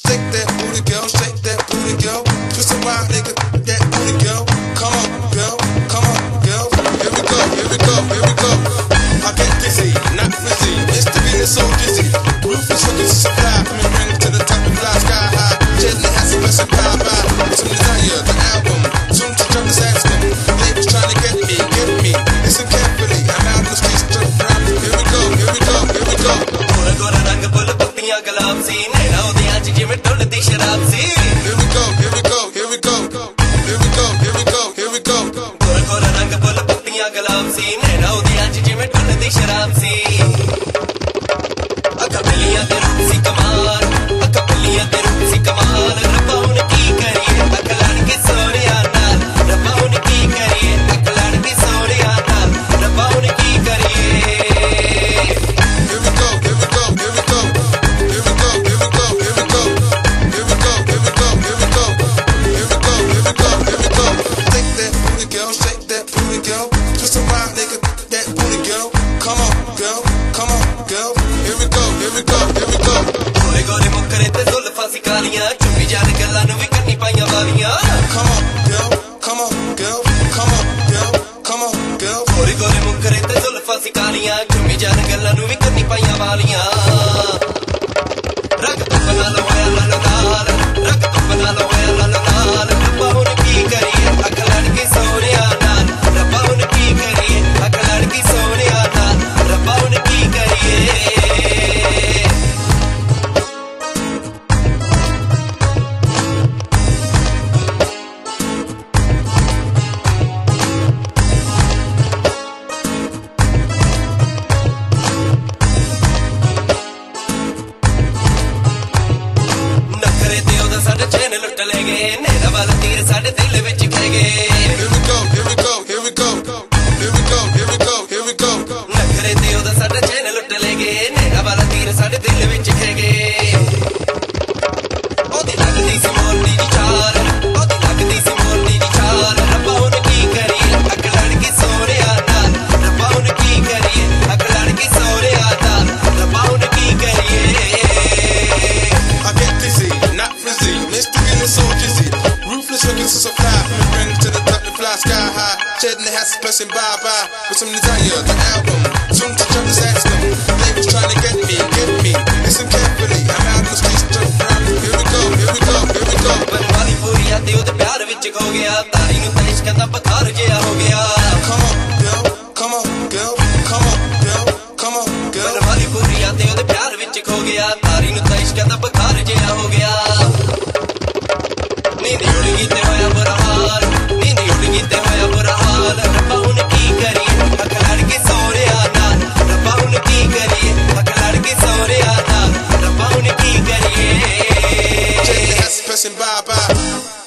Shake that booty, girl, shake that booty, girl. Twist around, nigga, that booty, girl. Come on, girl, come on, girl. Here we go, here we go, here we go. I get dizzy, not fizzy. Mr. Bean is so dizzy. Ruthless looking supply, coming ring to the top and fly sky high. Gently has a blessing, bye-bye. It's Desire, the album. Soon to drop this ass them. Labels trying to get me, get me. Listen carefully, I'm out in the streets to rap. Here we go, here we go, here we go. Gora gora rang bol pattiyan gulam si naina udyan ch jiਵੇਂ ਢੁੱਲਦੀ ਸ਼ਰਾਬ ਸੀ Here we go, here we go, here we go. Here we go, here we go, here we go. gora gora rang bol pattiyan gulam si naina udyan ch jiਵੇਂ ਢੁੱਲਦੀ ਸ਼ਰਾਬ ਸੀ ਅੱਖਾਂ ਬਿੱਲੀਆਂ ਤੇ ਰੂਪ ਸੀ ਕਮਾਲ ਅੱਖਾਂ ਬਿੱਲੀਆਂ ਤੇ ਰੂਪ ਸੀ ਕਮਾਲ ਰੱਬਾ ਹੁਣ ਕੀ ਕਰੀਏ ਅੱਖ ਲੜ ਕੇ ਸੋਹਣਿਆ ਨਾਲ ਰੱਬਾ ਹੁਣ ਕੀ ਕਰੀਏ ਅੱਖ ਲੜ ਕੇ ਸੋਹਣਿਆ ਨਾਲ ਰੱਬਾ ਹੁਣ ਕੀ ਕਰੀਏ Here we go, here we go, here we go. Here we go, here we go, here we go. Here we go, here we go, here we go. Here we go, here we go, here we go. Take that booty, girl, shake that booty, girl. Twist around, nigga, that booty, girl. Come on, girl, come on, girl. Here we go, here we go, here we go. ਗੋਰੇ ਗੋਰੇ ਮੁੱਕਰੇ ਤੇ ਜ਼ੁਲਫਾਂ ਸੀ ਕਾਲੀਆਂ ਚੁੰਮੀ ਜਾਣ ਗੱਲਾਂ ਨੂੰ ਵੀ ਕੰਨੀ ਪਾਈਆਂ ਵਾਲੀਆਂ Come on, girl, come on, girl. Come on, girl, come on, girl. ਗੋਰੇ ਗੋਰੇ ਮੁੱਕਰੇ ਤੇ ਜ਼ੁਲਫਾਂ ਸੀ ਕਾਲੀਆਂ ਚੁੰਮੀ ਜਾਣ ਗੱਲਾਂ ਨੂੰ ਵੀ ਕੰਨੀ ਪਾਈਆਂ ਵਾਲੀਆਂ ਰੰਗ ਤੋਂ ਬਣਾ ਲਵਾਇਆ ਲਾਲ ਲਾਲ ਰੰਗ ਤੋਂ ਬਣਾ ਲਵਾਇਆ ਲਾਲ ਲਾਲ ਰੱਬਾ ਹੁਣ ਕੀ ਕਰੀਏ ਅੱਖ ਲੜ ਕੇ ਸੋਹਣਿਆ ਨਾਲ ਰੱਬਾ ਹੁਣ ਕੀ ਕਰੀਏ ਅੱਖ ਲੜ ਕੇ ਸੋਹਣਿਆ ਨਾਲ ਰੱਬਾ ਹੁਣ ਕੀ ਕਰੀਏ ਨਖਰੇ ਤੇ ਉਹਦਾ ਸਾਡੇ ਚੈਨ ਲੁੱਟ ਲੈ ਗਏ ਨੇਰਾ ਵਾਲਾ ਤੀਰ ਸਾਡੇ ਦਿਲ ਵਿੱਚ ਖੈ ਗਏ Here we go, here we go, here we go. Here we go, here we go, here we go. ਨਖਰੇ ਤੇ ਉਹਦਾ ਸਾਡਾ ਚੈਨ ਲੁੱਟ ਲੈ ਗਏ ਨੇਰਾ ਵਾਲਾ ਤੀਰ ਸਾਡੇ ਦਿਲ ਵਿੱਚ ਖੈ ਗਏ ਉਹਦੀ ਲੱਗਦੀ ਸੀ ਮੋਰਨੀ ਦੀ ਚਾਲ ਉਹਦੀ ਲੱਗਦੀ ਸੀ ਮੋਰਨੀ ਦੀ ਚਾਲ ਰੱਬਾ ਹੁਣ ਕੀ ਕਰੀਏ ਅੱਖ ਲੜ ਕੇ ਸੋਹਣਿਆ ਨਾਲ ਰੱਬਾ ਹੁਣ ਕੀ ਕਰੀਏ ਅੱਖ ਲੜ ਕੇ ਸੋਹਣਿਆ ਨਾਲ ਰੱਬਾ ਹੁਣ ਕੀ ਕਰੀਏ I get dizzy, not frizzy. Mr. Bean is so dizzy. Ruthless looking so fly. From ring to the top and fly sky high. Shedding the hats, pressing bye-bye. With some Desire, the album. Soon to drop this ass them. Labels trying to get me, get me. Listen carefully, I'm out in the streets to rap. Here we go, here we go, here we go. Banawali ਪੂਰੀਆਂ ਤੇ ਉਹਦੇ ਪਿਆਰ ਵਿੱਚ ਖੋ ਗਿਆ ਤਾਰੀ ਨੂੰ ਤਾਂ ਇਸ਼ਕ ਦਾ ਬੁਖਾਰ ਜਿਹਾ ਹੋ ਗਿਆ Come on, girl, come on, girl. Come on, girl, come on, girl. Banawali ਪੂਰੀਆਂ ਤੇ ਉਹਦੇ ਪਿਆਰ ਵਿੱਚ ਖੋ ਗਿਆ ਤਾਰੀ ਨੂੰ ਤਾਂ ਇਸ਼ਕ ਦਾ ਬੁਖਾਰ ਜਿਹਾ ਹੋ ਗਿਆ ਨੀਂਦ ਉੱਡ ਗਈ ਤੇ ਹੋਇਆ ਬੁਰਾ ਹਾਲ ਨੀਂਦ ਉੱਡ ਗਈ ਤੇ ਹੋਇਆ ਬੁਰਾ ਹਾਲ ਰੱਬਾ ਹੁਣ ਕੀ ਕਰੀਏ ਅੱਖ ਲੜ ਕੇ ਸੋਹਣਿਆ ਨਾਲ ਰੱਬਾ ਹੁਣ ਕੀ ਕਰੀਏ ਅੱਖ ਲੜ ਕੇ ਸੋਹਣਿਆ ਨਾਲ ਰੱਬਾ ਹੁਣ ਕੀ ਕਰੀਏ Shedding the hats, pressing bye-bye.